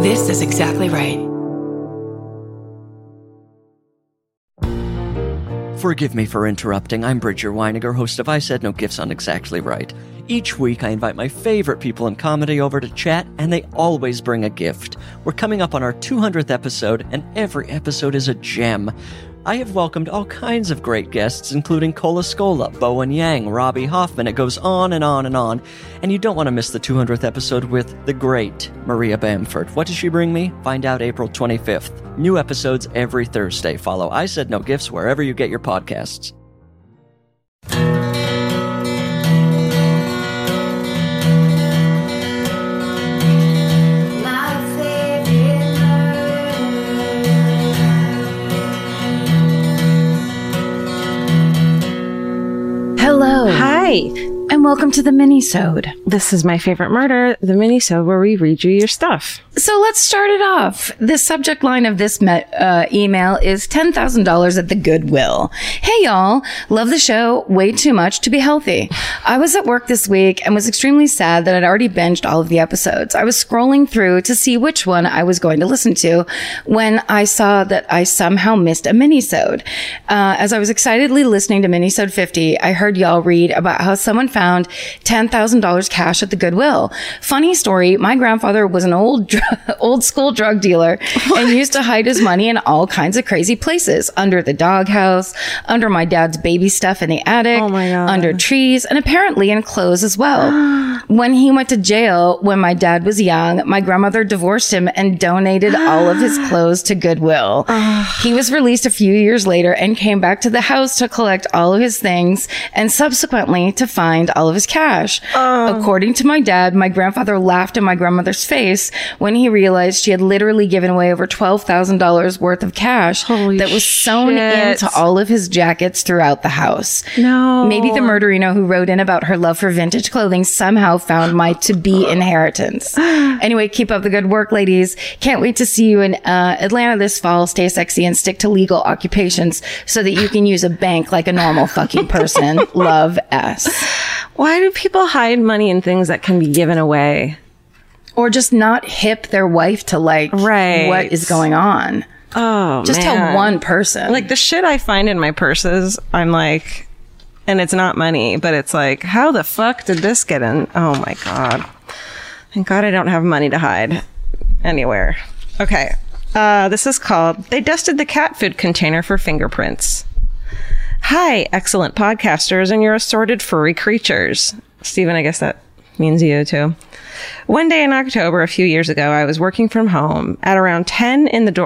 This is exactly right. Forgive me for interrupting. I'm Bridger Weiniger, host of I Said No Gifts on Exactly Right. Each week, I invite my favorite people in comedy over to chat, and they always bring a gift. We're coming up on our 200th episode, and every episode is a gem. I have welcomed all kinds of great guests, including Cola Scola, Bowen Yang, Robbie Hoffman. It goes on and on and on. And you don't want to miss the 200th episode with the great Maria Bamford. What does she bring me? Find out April 25th. New episodes every Thursday. Follow I Said No Gifts wherever you get your podcasts. Hello. Hi. And welcome to the mini-sode. This is My Favorite Murder, the mini-sode where we read you your stuff. So let's start it off. The subject line of this email is $10,000 at the Goodwill. Hey y'all, love the show way too much to be healthy. I was at work this week and was extremely sad that I'd already binged all of the episodes. I was scrolling through to see which one I was going to listen to when I saw that I somehow missed a mini-sode. As I was excitedly listening to mini-sode 50, I heard y'all read about how someone found $10,000 cash at the Goodwill. Funny story, my grandfather was an old school drug dealer and used to hide his money in all kinds of crazy places. Under the doghouse, under my dad's baby stuff in the attic, under trees, and apparently in clothes as well. When he went to jail when my dad was young, my grandmother divorced him and donated all of his clothes to Goodwill. He was released a few years later and came back to the house to collect all of his things and subsequently to find all of his cash. According to my dad, my grandfather laughed in my grandmother's face when he realized she had literally given away over $12,000 worth of cash that was sewn into all of his jackets throughout the house. No. Maybe the murderino who wrote in about her love for vintage clothing somehow found my to-be inheritance. Anyway, keep up the good work, ladies. Can't wait to see you in Atlanta this fall. Stay sexy and stick to legal occupations so that you can use a bank like a normal fucking person. Love, S. Why do people hide money in things that can be given away? Or just not hip their wife to what is going on. Oh, just man. tell one person. Like the shit I find in my purses, I'm like, and it's not money, but it's like, how the fuck did this get in? Oh my God. Thank God I don't have money to hide anywhere. Okay. This is called, They Dusted the Cat Food Container for Fingerprints. Hi, excellent podcasters and your assorted furry creatures. Stephen, I guess that means you too. One day in October a few years ago, I was working from home. At around 10,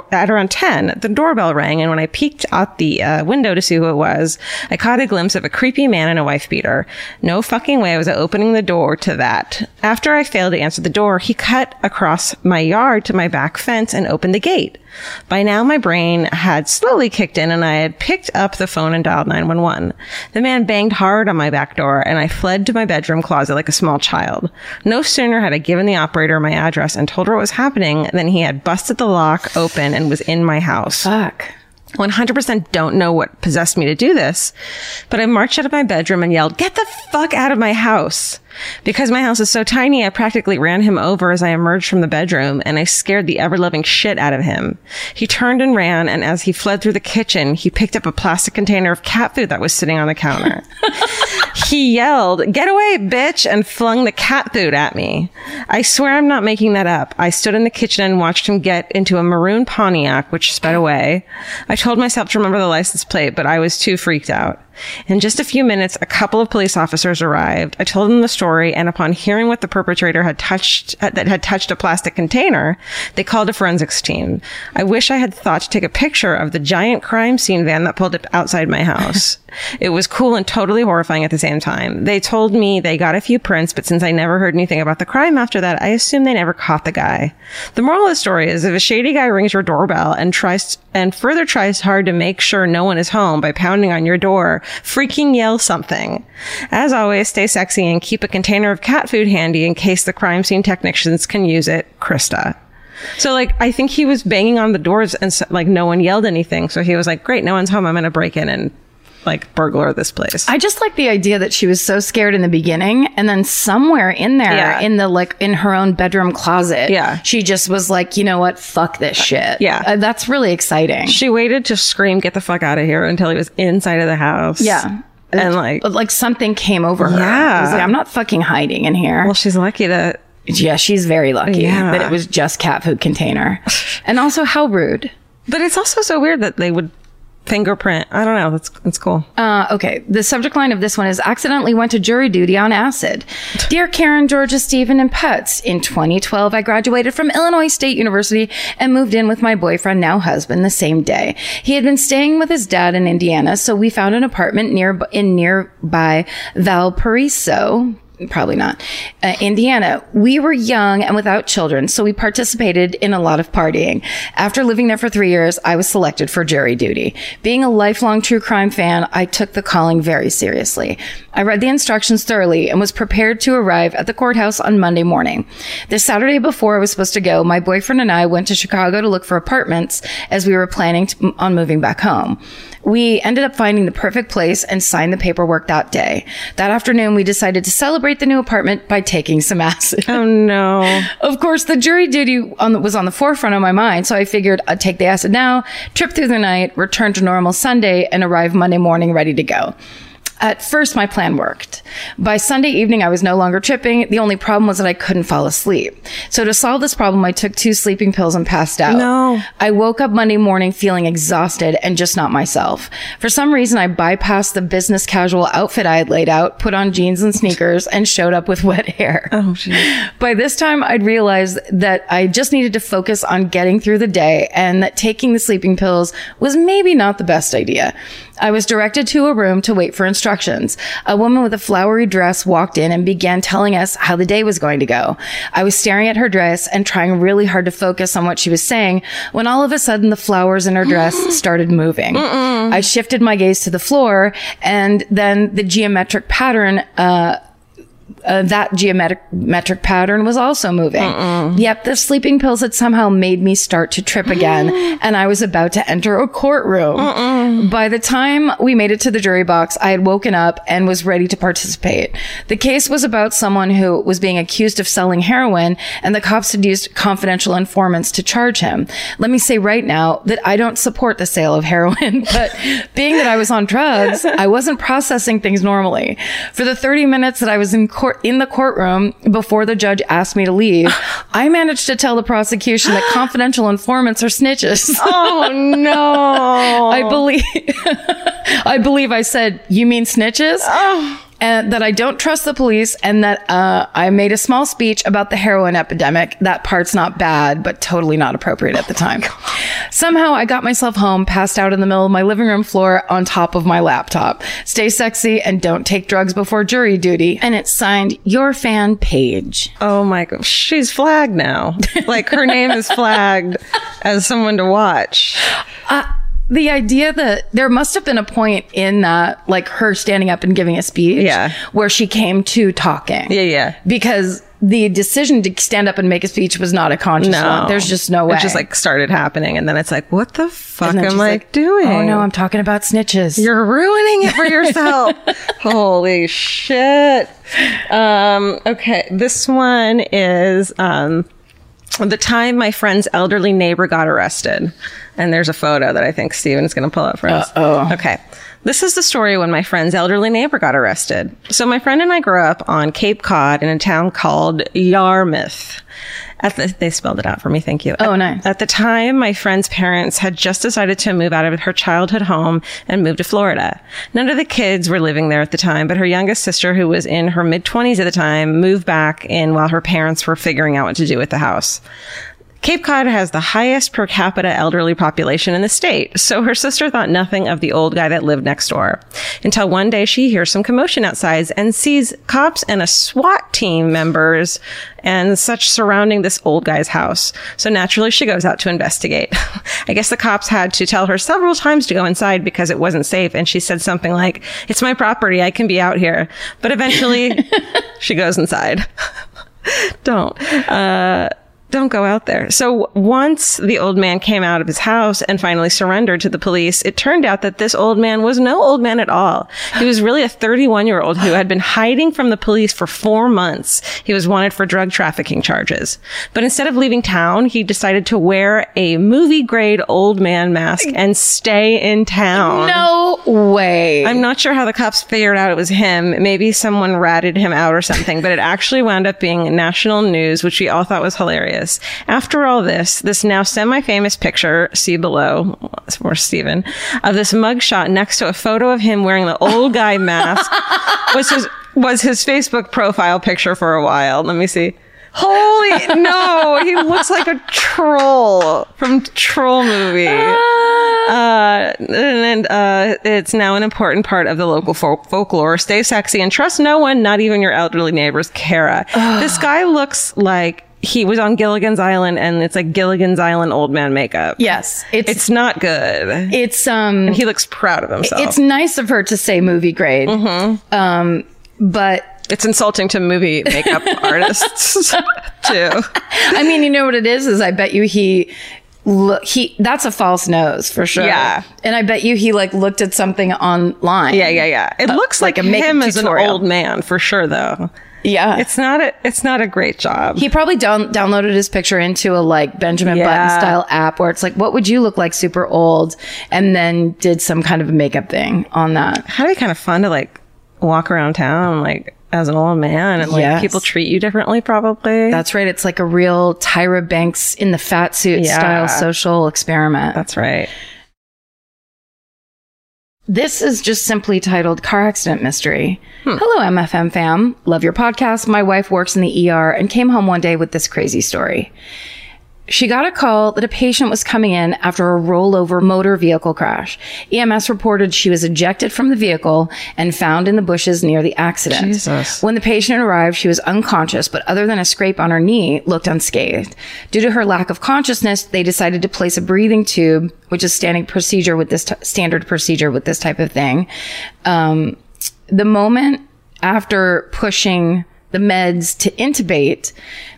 the doorbell rang, and when I peeked out the window to see who it was, I caught a glimpse of a creepy man in a wife beater. No fucking way was I opening the door to that. After I failed to answer the door, he cut across my yard to my back fence and opened the gate. By now, my brain had slowly kicked in, and I had picked up the phone and dialed 911. The man banged hard on my back door, and I fled to my bedroom closet like a small child. No sooner had I given the operator my address and told her what was happening than he had busted the lock open and was in my house. Fuck. 100% don't know what possessed me to do this, but I marched out of my bedroom and yelled, "Get the fuck out of my house!" Because my house is so tiny, I practically ran him over as I emerged from the bedroom, and I scared the ever-loving shit out of him. He turned and ran, and as he fled through the kitchen, he picked up a plastic container of cat food that was sitting on the counter. He yelled, "Get away, bitch," and flung the cat food at me. I swear I'm not making that up. I stood in the kitchen and watched him get into a maroon Pontiac, which sped away. I told myself to remember the license plate, but I was too freaked out. In just a few minutes, a couple of police officers arrived. I told them the story, and upon hearing what the perpetrator had touched a plastic container, they called a forensics team. I wish I had thought to take a picture of the giant crime scene van that pulled up outside my house. It was cool and totally horrifying at the same time. They told me they got a few prints, but since I never heard anything about the crime after that, I assume they never caught the guy. The moral of the story is if a shady guy rings your doorbell and further tries hard to make sure no one is home by pounding on your door, freaking yell something. As always, stay sexy and keep a container of cat food handy in case the crime scene technicians can use it. Krista. So, I think he was banging on the doors and, no one yelled anything. So he was like, great, no one's home. I'm going to break in and like burglar this place. I just like the idea that she was so scared in the beginning, and then somewhere in there, in the like in her own bedroom closet, she just was like, you know what, fuck this shit. That's really exciting. She waited to scream, "Get the fuck out of here!" until he was inside of the house. And like something came over her. It was like, I'm not fucking hiding in here. Well, she's lucky that. Yeah, she's very lucky that it was just cat food container. And also, how rude. But it's also so weird that they would fingerprint. I don't know. That's cool. Okay. The subject line of this one is accidentally went to jury duty on acid. Dear Karen, Georgia, Stephen, and pets. In 2012, I graduated from Illinois State University and moved in with my boyfriend, now husband, the same day. He had been staying with his dad in Indiana, so we found an apartment nearby Valparaiso. Probably not. Indiana. We were young and without children, so we participated in a lot of partying. After living there for 3 years, I was selected for jury duty. Being a lifelong true crime fan, I took the calling very seriously. I read the instructions thoroughly and was prepared to arrive at the courthouse on Monday morning. The Saturday before I was supposed to go, my boyfriend and I went to Chicago to look for apartments as we were planning on moving back home. We ended up finding the perfect place and signed the paperwork that day. That afternoon, we decided to celebrate the new apartment by taking some acid. Oh, no. Of course, the jury duty was on the forefront of my mind, so I figured I'd take the acid now, trip through the night, return to normal Sunday, and arrive Monday morning ready to go. At first, my plan worked. By Sunday evening, I was no longer tripping. The only problem was that I couldn't fall asleep. So to solve this problem, I took 2 sleeping pills and passed out. No. I woke up Monday morning feeling exhausted and just not myself. For some reason, I bypassed the business casual outfit I had laid out, put on jeans and sneakers, and showed up with wet hair. Oh, geez. By this time, I'd realized that I just needed to focus on getting through the day and that taking the sleeping pills was maybe not the best idea. I was directed to a room to wait for instructions. A woman with a flowery dress walked in and began telling us how the day was going to go. I was staring at her dress and trying really hard to focus on what she was saying when all of a sudden the flowers in her dress started moving. I shifted my gaze to the floor, and then the geometric pattern that geometric pattern was also moving. Yep, the sleeping pills had somehow made me start to trip again, and I was about to enter a courtroom. By the time we made it to the jury box, I had woken up and was ready to participate. The case was about someone who was being accused of selling heroin, and the cops had used confidential informants to charge him. Let me say right now that I don't support the sale of heroin, but being that I was on drugs, I wasn't processing things normally. For the 30 minutes that I was in the courtroom before the judge asked me to leave, I managed to tell the prosecution that confidential informants are snitches. Oh, no. I believe I said, "You mean snitches?" Oh. And that I don't trust the police, and that I made a small speech about the heroin epidemic. That part's not bad, but totally not appropriate at the time. Somehow I got myself home, passed out in the middle of my living room floor on top of my laptop. Stay sexy and don't take drugs before jury duty. And it's signed, Your Fan Paige. Oh my God. She's flagged now. Like, her name is flagged as someone to watch. The idea that there must have been a point in that, like her standing up and giving a speech where she came to talking. Yeah. Because the decision to stand up and make a speech was not a conscious one. There's just no way. It just like started happening. And then it's like, what the fuck am I doing? Oh no, I'm talking about snitches. You're ruining it for yourself. Holy shit. Okay. This one is, the time my friend's elderly neighbor got arrested. And there's a photo that I think Steven's going to pull up for us. Okay. This is the story when my friend's elderly neighbor got arrested. So my friend and I grew up on Cape Cod in a town called Yarmouth. They spelled it out for me. Thank you. Oh, nice. At the time, my friend's parents had just decided to move out of her childhood home and move to Florida. None of the kids were living there at the time, but her youngest sister, who was in her mid-20s at the time, moved back in while her parents were figuring out what to do with the house. Cape Cod has the highest per capita elderly population in the state, so her sister thought nothing of the old guy that lived next door. Until one day she hears some commotion outside and sees cops and a SWAT team members and such surrounding this old guy's house. So naturally she goes out to investigate. I guess the cops had to tell her several times to go inside because it wasn't safe, and she said something like, "It's my property, I can be out here." But eventually she goes inside. Don't. don't go out there. So once the old man came out of his house and finally surrendered to the police, it turned out that this old man was no old man at all. He was really a 31-year-old who had been hiding from the police for 4 months. He was wanted for drug trafficking charges. But instead of leaving town, he decided to wear a movie-grade old man mask and stay in town. No way. I'm not sure how the cops figured out it was him. Maybe someone ratted him out or something, but it actually wound up being national news, which we all thought was hilarious. After all this now semi-famous picture, see below, for Stephen, of this mugshot next to a photo of him wearing the old guy mask was his Facebook profile picture for a while. Let me see. Holy no, he looks like a troll from Troll movie. And it's now an important part of the local folklore. Stay sexy and trust no one, not even your elderly neighbors. Kara. This guy looks like he was on Gilligan's Island, and it's like Gilligan's Island old man makeup. Yes. It's not good. It's, and he looks proud of himself. It's nice of her to say movie grade. But it's insulting to movie makeup artists too. I mean, you know what it is I bet you that's a false nose for sure. Yeah. And I bet you he like looked at something online. Yeah. It looks like a makeup him as an tutorial. old man for sure though. Yeah. It's not a great job. He probably downloaded his picture into a like Benjamin Button style app where it's like, what would you look like super old? And then did some kind of a makeup thing on that. That'd be kind of fun to like walk around town like as an old man and like people treat you differently probably. That's right. It's like a real Tyra Banks in the fat suit style social experiment. That's right. This is just simply titled Car Accident Mystery. Hello, MFM fam. Love your podcast. My wife works in the ER and came home one day with this crazy story. She got a call that a patient was coming in after a rollover motor vehicle crash. EMS reported she was ejected from the vehicle and found in the bushes near the accident. Jesus. When the patient arrived, she was unconscious, but other than a scrape on her knee, looked unscathed. Due to her lack of consciousness, they decided to place a breathing tube, which is standard procedure with this type of thing. The moment after pushing the meds to intubate,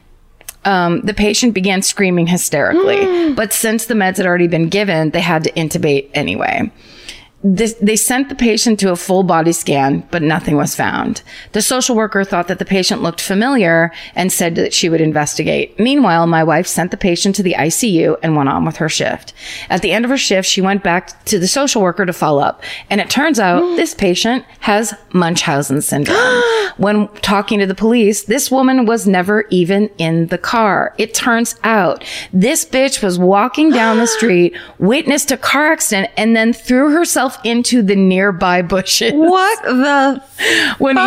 the patient began screaming hysterically. But since the meds had already been given, they had to intubate anyway. They sent the patient to a full body scan, but nothing was found. The social worker thought that the patient looked familiar and said that she would investigate. Meanwhile, my wife sent the patient to the ICU and went on with her shift. At the end of her shift, she went back to the social worker to follow up. And it turns out this patient has Munchausen syndrome. When talking to the police, this woman was never even in the car. It turns out this bitch was walking down the street, witnessed a car accident, and then threw herself into the nearby bushes. What the when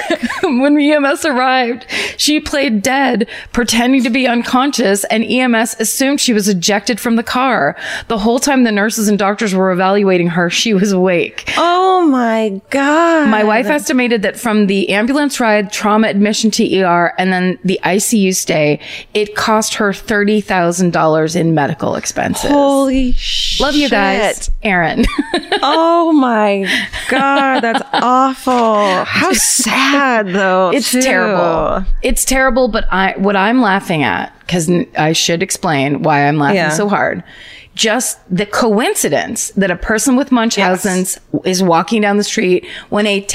EMS arrived, she played dead, pretending to be unconscious, and EMS assumed she was ejected from the car. The whole time the nurses and doctors were evaluating her, she was awake. Oh my God. My wife estimated that from the ambulance ride, trauma admission to ER, and then the ICU stay, it cost her $30,000 in medical expenses. Holy shit. Love you guys. Aaron. Oh my God, that's awful. How sad though. It's terrible. It's terrible, but what I'm laughing at, because I should explain why I'm laughing so hard. Just the coincidence that a person with Munchausen's is walking down the street when a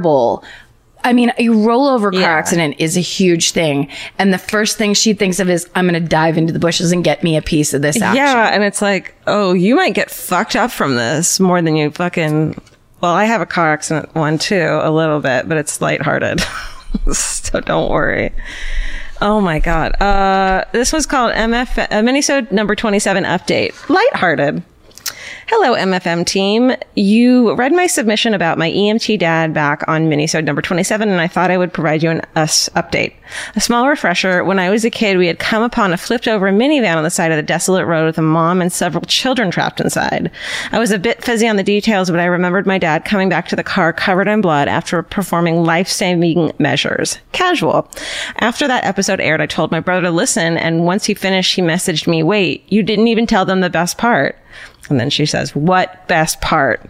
rollover car accident is a huge thing. And the first thing she thinks of is, I'm going to dive into the bushes and get me a piece of this action. Yeah. And it's like, oh, you might get fucked up from this more than you fucking... Well, I have a car accident one too, a little bit, but it's lighthearted. So don't worry. Oh my God. This was called Minisode number 27 update. Lighthearted. Hello, MFM team. You read my submission about my EMT dad back on Minisode number 27, and I thought I would provide you an update. A small refresher, when I was a kid, we had come upon a flipped over minivan on the side of the desolate road with a mom and several children trapped inside. I was a bit fuzzy on the details, but I remembered my dad coming back to the car covered in blood after performing life-saving measures. Casual. After that episode aired, I told my brother to listen, and once he finished, he messaged me, "Wait, you didn't even tell them the best part." And then she says, "What best part?"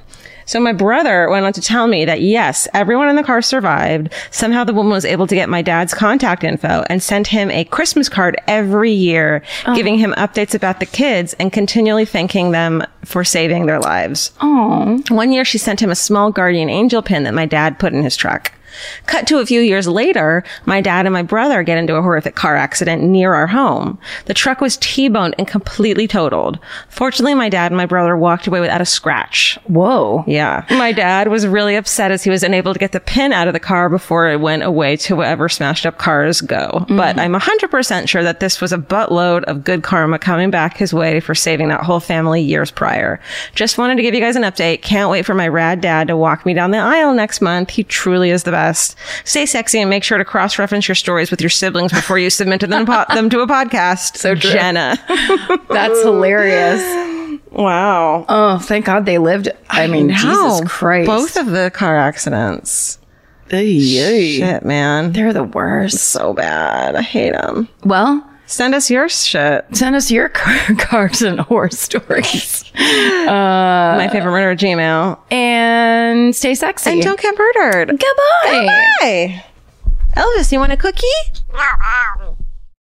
So my brother went on to tell me that yes, everyone in the car survived. Somehow the woman was able to get my dad's contact info and sent him a Christmas card every year, giving him updates about the kids and continually thanking them for saving their lives. Oh. One year she sent him a small guardian angel pin that my dad put in his truck. Cut to a few years later, my dad and my brother get into a horrific car accident near our home. The truck was T-boned and completely totaled. Fortunately, my dad and my brother walked away without a scratch. Whoa. Yeah. My dad was really upset as he was unable to get the pin out of the car before it went away to wherever smashed up cars go. But I'm 100% sure that this was a buttload of good karma coming back his way for saving that whole family years prior. Just wanted to give you guys an update. Can't wait for my rad dad to walk me down the aisle next month. He truly is the best. Stay sexy and make sure to cross-reference your stories with your siblings before you submit them to a podcast. So true. Jenna. That's hilarious. Wow. Oh, thank God they lived. I mean, Jesus Christ. Both of the car accidents. Ay. Shit, man. They're the worst. So bad. I hate them. Well, send us your shit. send us your cars and horror stories. My favorite murder at Gmail. And stay sexy. And don't get murdered. Goodbye. Goodbye. Elvis, you want a cookie?